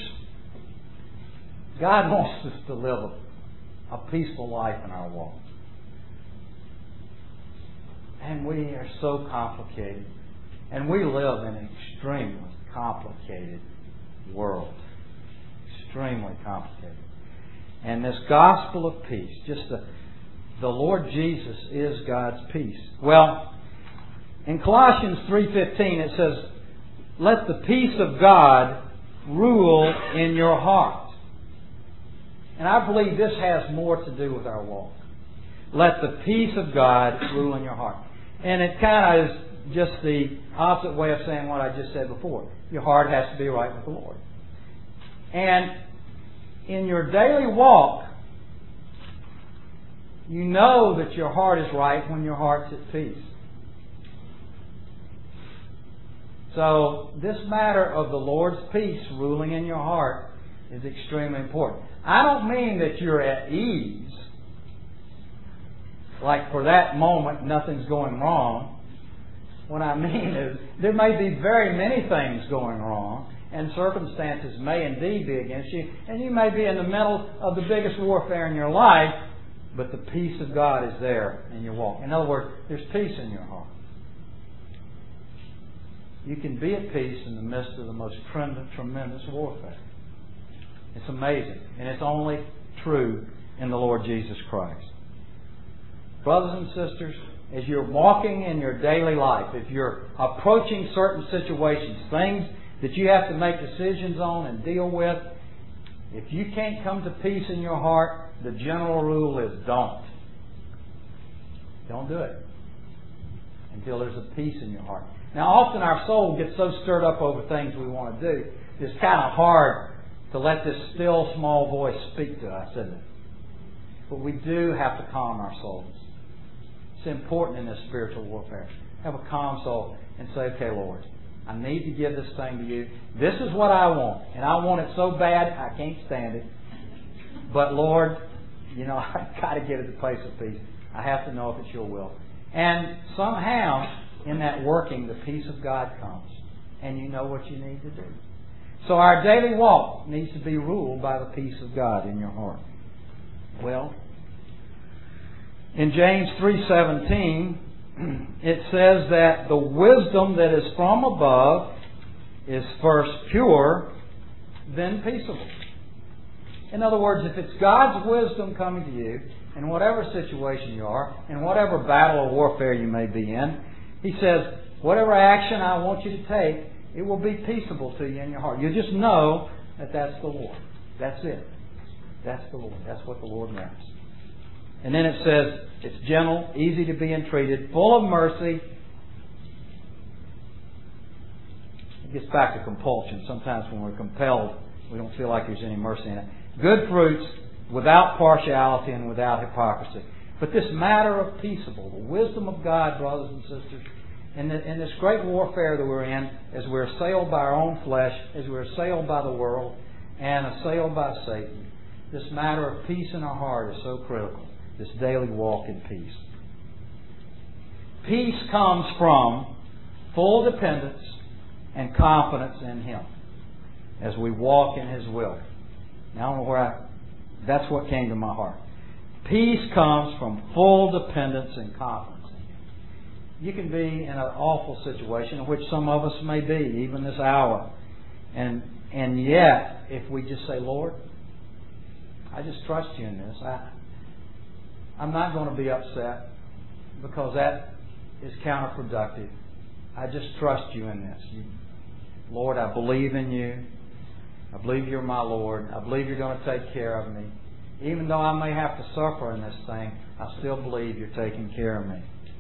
God wants us to live a peaceful life in our walk. And we are so complicated. And we live in an extremely complicated world. Extremely complicated. And this gospel of peace, just the Lord Jesus is God's peace. Well, in Colossians 3:15 it says, let the peace of God rule in your heart. And I believe this has more to do with our walk. let the peace of God rule in your heart. And it kind of is just the opposite way of saying what I just said before. Your heart has to be right with the Lord. And in your daily walk, you know that your heart is right when your heart's at peace. So this matter of the Lord's peace ruling in your heart is extremely important. I don't mean that you're at ease, like for that moment nothing's going wrong. What I mean is there may be very many things going wrong, and circumstances may indeed be against you, and you may be in the middle of the biggest warfare in your life, but the peace of God is there in your walk. In other words, there's peace in your heart. You can be at peace in the midst of the most tremendous warfare. It's amazing. And it's only true in the Lord Jesus Christ. Brothers and sisters, as you're walking in your daily life, if you're approaching certain situations, things that you have to make decisions on and deal with, if you can't come to peace in your heart, the general rule is don't. Don't do it until there's a peace in your heart. Now, often our soul gets so stirred up over things we want to do, it's kind of hard to let this still small voice speak to us, isn't it? But we do have to calm our souls. It's important in this spiritual warfare. Have a calm soul and say, okay, Lord, I need to give this thing to you. This is what I want. And I want it so bad, I can't stand it. But Lord, I've got to get to the place of peace. I have to know if it's your will. And somehow, in that working, the peace of God comes. And you know what you need to do. So our daily walk needs to be ruled by the peace of God in your heart. Well, in James 3:17, it says that the wisdom that is from above is first pure, then peaceable. In other words, if it's God's wisdom coming to you, in whatever situation you are, in whatever battle or warfare you may be in, He says, whatever action I want you to take, it will be peaceable to you in your heart. You just know that that's the Lord. That's it. That's the Lord. That's what the Lord wants. And then it says, it's gentle, easy to be entreated, full of mercy. It gets back to compulsion. Sometimes when we're compelled, we don't feel like there's any mercy in it. Good fruits, without partiality and without hypocrisy. But this matter of peaceable, the wisdom of God, brothers and sisters, in this great warfare that we're in, as we're assailed by our own flesh, as we're assailed by the world, and assailed by Satan, this matter of peace in our heart is so critical. This daily walk in peace. Peace comes from full dependence and confidence in Him as we walk in His will. Now, I don't know that's what came to my heart. Peace comes from full dependence and confidence in Him. You can be in an awful situation, in which some of us may be, even this hour. And yet, if we just say, Lord, I just trust you in this. I'm not going to be upset, because that is counterproductive. I just trust you in this. Lord, I believe in you. I believe you're my Lord. I believe you're going to take care of me. Even though I may have to suffer in this thing, I still believe you're taking care of me.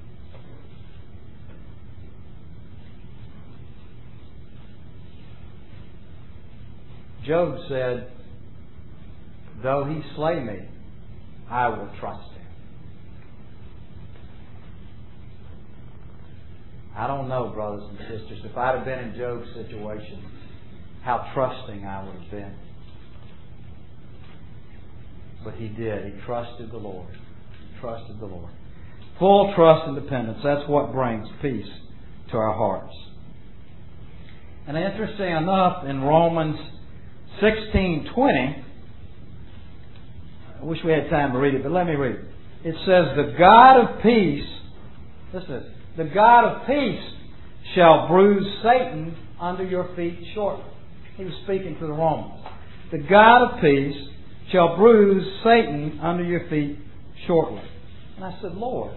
Job said, though he slay me, I will trust him. I don't know, brothers and sisters, if I'd have been in Job's situation, how trusting I would have been. But he did. He trusted the Lord. He trusted the Lord. Full trust and dependence. That's what brings peace to our hearts. And interesting enough, in Romans 16:20, I wish we had time to read it, but let me read it. It says, the God of peace, listen to this, the God of peace shall bruise Satan under your feet shortly. He was speaking to the Romans. The God of peace shall bruise Satan under your feet shortly. And I said, Lord,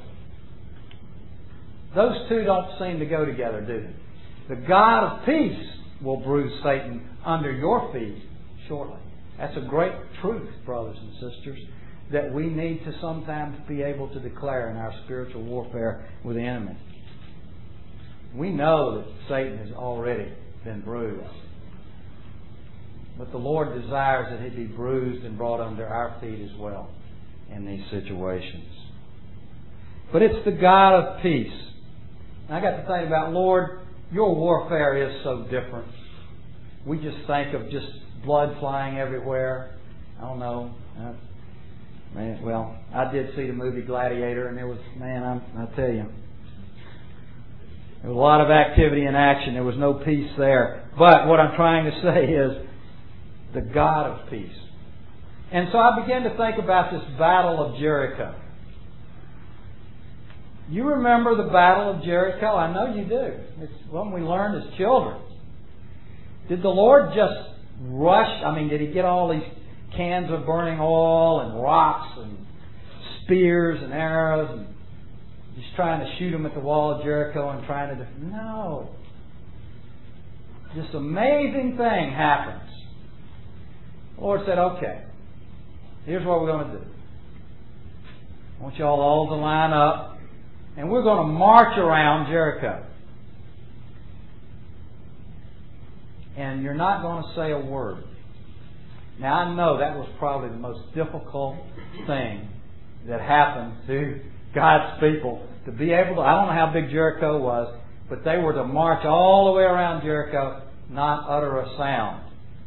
those two don't seem to go together, do they? The God of peace will bruise Satan under your feet shortly. That's a great truth, brothers and sisters. that we need to sometimes be able to declare in our spiritual warfare with the enemy. We know that Satan has already been bruised. But the Lord desires that he be bruised and brought under our feet as well in these situations. But it's the God of peace. And I got to think about, Lord, your warfare is so different. We just think of just blood flying everywhere. I don't know. Well, I did see the movie Gladiator, and there was, I tell you, there was a lot of activity and action. There was no peace there. But what I'm trying to say is the God of peace. And so I began to think about this Battle of Jericho. You remember the Battle of Jericho? I know you do. It's one we learned as children. Did the Lord just rush? Did He get all these cans of burning oil and rocks and spears and arrows and just trying to shoot them at the wall of Jericho and trying to... No. This amazing thing happens. The Lord said, okay, here's what we're going to do. I want you all to line up, and we're going to march around Jericho. And you're not going to say a word. Now, I know that was probably the most difficult thing that happened to God's people, to be able to... I don't know how big Jericho was, but they were to march all the way around Jericho, not utter a sound.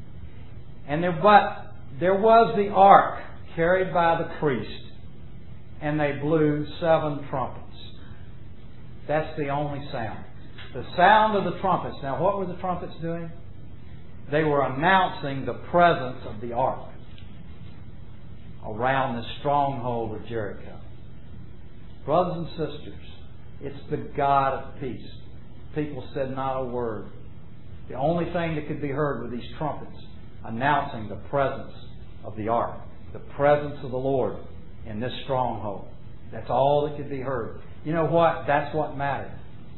But there was the ark carried by the priest, and they blew 7 trumpets. That's the only sound. The sound of the trumpets. Now, what were the trumpets doing? They were announcing the presence of the ark around the stronghold of Jericho. Brothers and sisters, it's the God of peace. People said not a word. The only thing that could be heard were these trumpets announcing the presence of the ark, the presence of the Lord in this stronghold. That's all that could be heard. You know what? That's what mattered.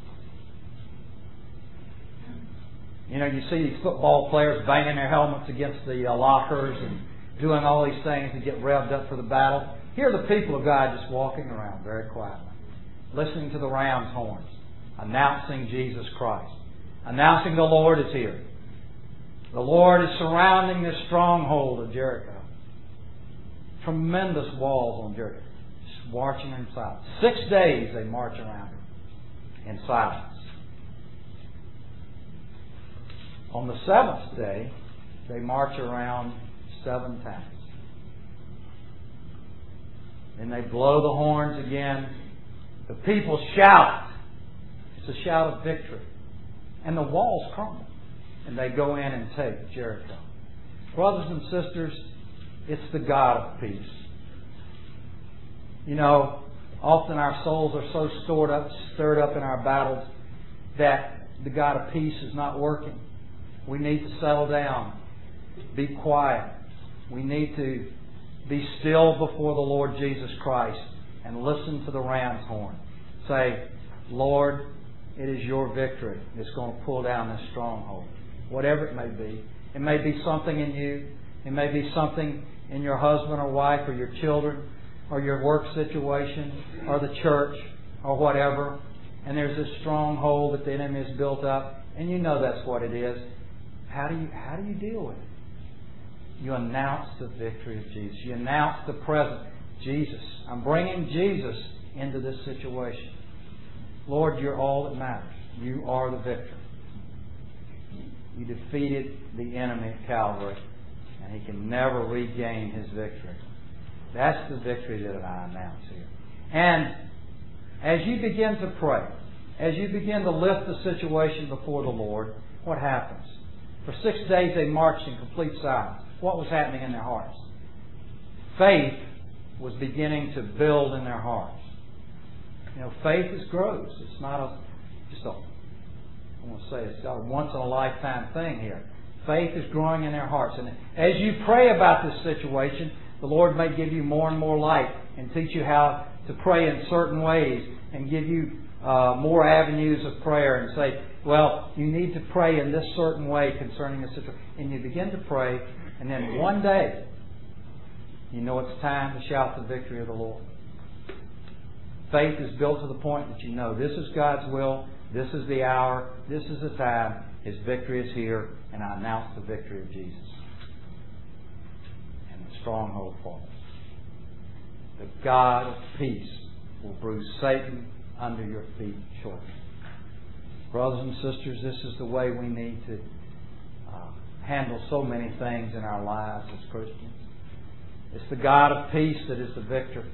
You see these football players banging their helmets against the lockers and doing all these things to get revved up for the battle. Here are the people of God just walking around very quietly, listening to the ram's horns, announcing Jesus Christ, announcing the Lord is here. The Lord is surrounding this stronghold of Jericho. Tremendous walls on Jericho. Just marching in silence. 6 days they march around it in silence. On the 7th day, they march around 7 times. Then they blow the horns again. The people shout. It's a shout of victory. And the walls crumble. And they go in and take Jericho. Brothers and sisters, it's the God of peace. Often our souls are so stirred up in our battles that the God of peace is not working. We need to settle down. Be quiet. We need to be still before the Lord Jesus Christ and listen to the ram's horn. Say, Lord, it is your victory that's going to pull down this stronghold. Whatever it may be. It may be something in you. It may be something in your husband or wife or your children or your work situation or the church or whatever. And there's this stronghold that the enemy has built up. And you know that's what it is. How do you deal with it? You announce the victory of Jesus. You announce the presence. Jesus. I'm bringing Jesus into this situation. Lord, you're all that matters. You are the victor. You defeated the enemy at Calvary, and he can never regain his victory. That's the victory that I announce here. And as you begin to pray, as you begin to lift the situation before the Lord, what happens? For 6 days they marched in complete silence. What was happening in their hearts? Faith was beginning to build in their hearts. Faith grows. It's not just a once-in-a-lifetime thing here. Faith is growing in their hearts. And as you pray about this situation, the Lord may give you more and more light and teach you how to pray in certain ways and give you more avenues of prayer and say, well, you need to pray in this certain way concerning this situation. And you begin to pray, and then one day, You know it's time to shout the victory of the Lord. Faith is built to the point that you know this is God's will, this is the hour, this is the time, His victory is here, and I announce the victory of Jesus. And the stronghold falls. The God of peace will bruise Satan under your feet shortly. Brothers and sisters, this is the way we need to handle so many things in our lives as Christians. It's the God of peace that is the victor.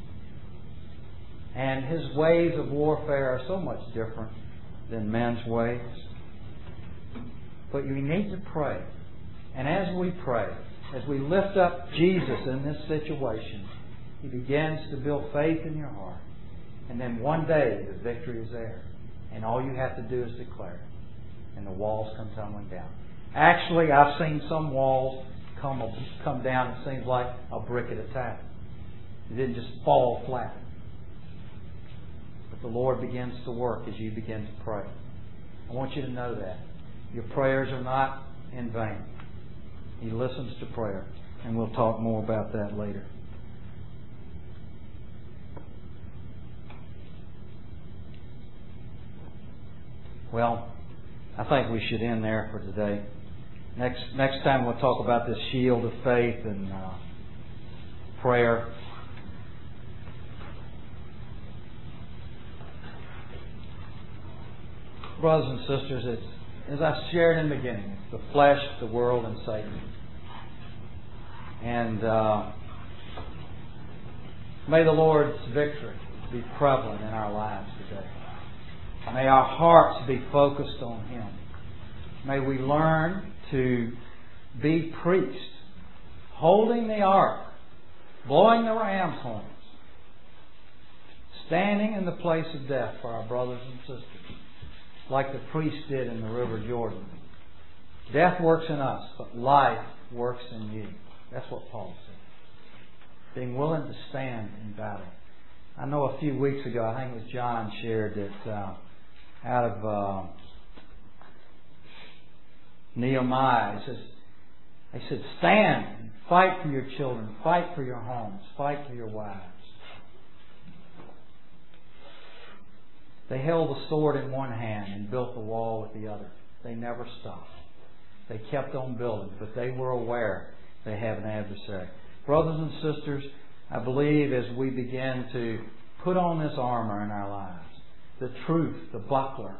And His ways of warfare are so much different than men's ways. But we need to pray. And as we pray, as we lift up Jesus in this situation, He begins to build faith in your heart. And then one day the victory is there. And all you have to do is declare it. And the walls come tumbling down. Actually, I've seen some walls come down, it seems like a brick at a time. It didn't just fall flat. But the Lord begins to work as you begin to pray. I want you to know that. Your prayers are not in vain. He listens to prayer. And we'll talk more about that later. Well, I think we should end there for today. Next time we'll talk about this shield of faith and prayer. Brothers and sisters, it's, as I shared in the beginning, it's the flesh, the world, and Satan. And may the Lord's victory be prevalent in our lives today. May our hearts be focused on Him. May we learn to be priests, holding the ark, blowing the ram's horns, standing in the place of death for our brothers and sisters, like the priest did in the River Jordan. Death works in us, but life works in you. That's what Paul said. Being willing to stand in battle. I know a few weeks ago, I think it was John shared that out of Nehemiah, he said, stand, fight for your children, fight for your homes, fight for your wives. They held the sword in one hand and built the wall with the other. They never stopped. They kept on building, but they were aware they have an adversary. Brothers and sisters, I believe as we begin to put on this armor in our lives, the truth, the buckler,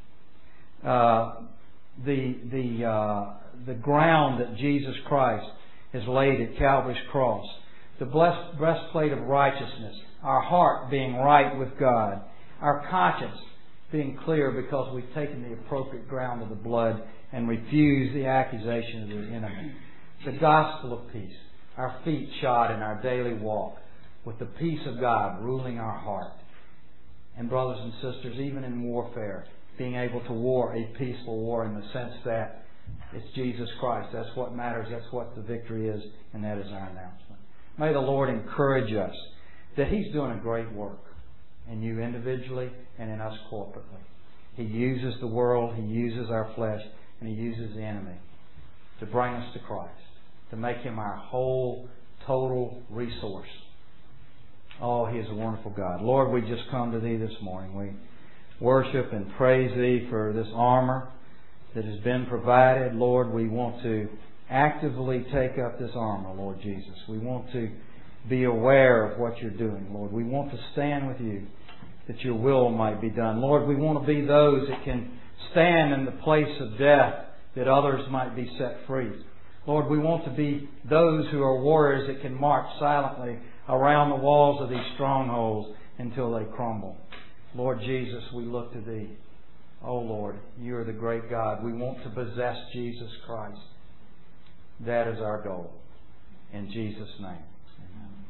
the ground that Jesus Christ has laid at Calvary's cross, the breastplate of righteousness, our heart being right with God, our conscience being clear because we've taken the appropriate ground of the blood and refused the accusation of the enemy. The gospel of peace, our feet shod in our daily walk with the peace of God ruling our heart. And brothers and sisters, even in warfare, being able to war a peaceful war in the sense that it's Jesus Christ. That's what matters. That's what the victory is, and that is our announcement. May the Lord encourage us that He's doing a great work in you individually and in us corporately. He uses the world, He uses our flesh, and He uses the enemy to bring us to Christ, to make Him our whole, total resource. Oh, He is a wonderful God. Lord, we just come to Thee this morning. We worship and praise Thee for this armor that has been provided. Lord, we want to actively take up this armor, Lord Jesus. We want to be aware of what You're doing, Lord. We want to stand with You that Your will might be done. Lord, we want to be those that can stand in the place of death that others might be set free. Lord, we want to be those who are warriors that can march silently around the walls of these strongholds until they crumble. Lord Jesus, we look to Thee. Oh Lord, You are the great God. We want to possess Jesus Christ. That is our goal. In Jesus' name. Amen.